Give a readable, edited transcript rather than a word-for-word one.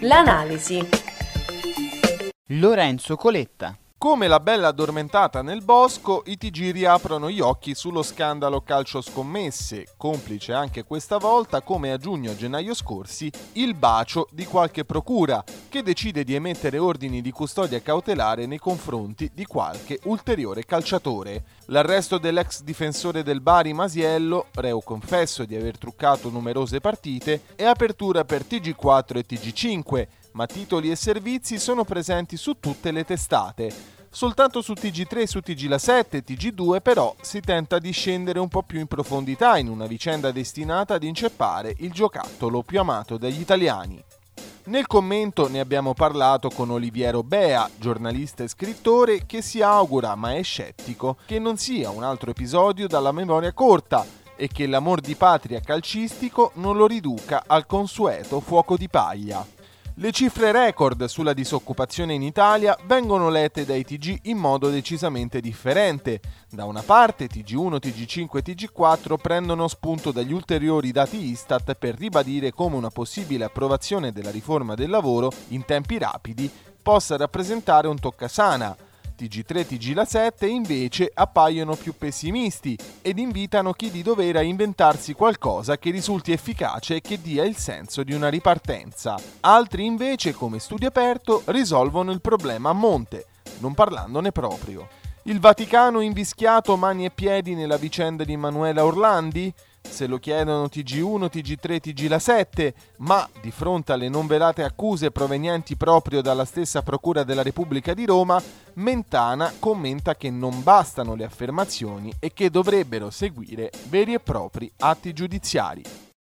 L'analisi. Lorenzo Coletta. Come la bella addormentata nel bosco, i TG riaprono gli occhi sullo scandalo calcio scommesse, complice anche questa volta, come a giugno e gennaio scorsi, il bacio di qualche procura, che decide di emettere ordini di custodia cautelare nei confronti di qualche ulteriore calciatore. L'arresto dell'ex difensore del Bari Masiello, reo confesso di aver truccato numerose partite, è apertura per TG4 e TG5, ma titoli e servizi sono presenti su tutte le testate. Soltanto su TG3 e su TG La 7 e TG2 però si tenta di scendere un po' più in profondità in una vicenda destinata ad inceppare il giocattolo più amato dagli italiani. Nel commento ne abbiamo parlato con Oliviero Bea, giornalista e scrittore, che si augura, ma è scettico, che non sia un altro episodio dalla memoria corta e che l'amor di patria calcistico non lo riduca al consueto fuoco di paglia. Le cifre record sulla disoccupazione in Italia vengono lette dai TG in modo decisamente differente. Da una parte TG1, TG5 e TG4 prendono spunto dagli ulteriori dati Istat per ribadire come una possibile approvazione della riforma del lavoro in tempi rapidi possa rappresentare un toccasana. TG3 e TG La 7 invece appaiono più pessimisti ed invitano chi di dovere a inventarsi qualcosa che risulti efficace e che dia il senso di una ripartenza. Altri invece, come Studio Aperto, risolvono il problema a monte, non parlandone proprio. Il Vaticano invischiato mani e piedi nella vicenda di Manuela Orlandi? Se lo chiedono TG1, TG3, TG La 7, ma di fronte alle non velate accuse provenienti proprio dalla stessa Procura della Repubblica di Roma, Mentana commenta che non bastano le affermazioni e che dovrebbero seguire veri e propri atti giudiziari.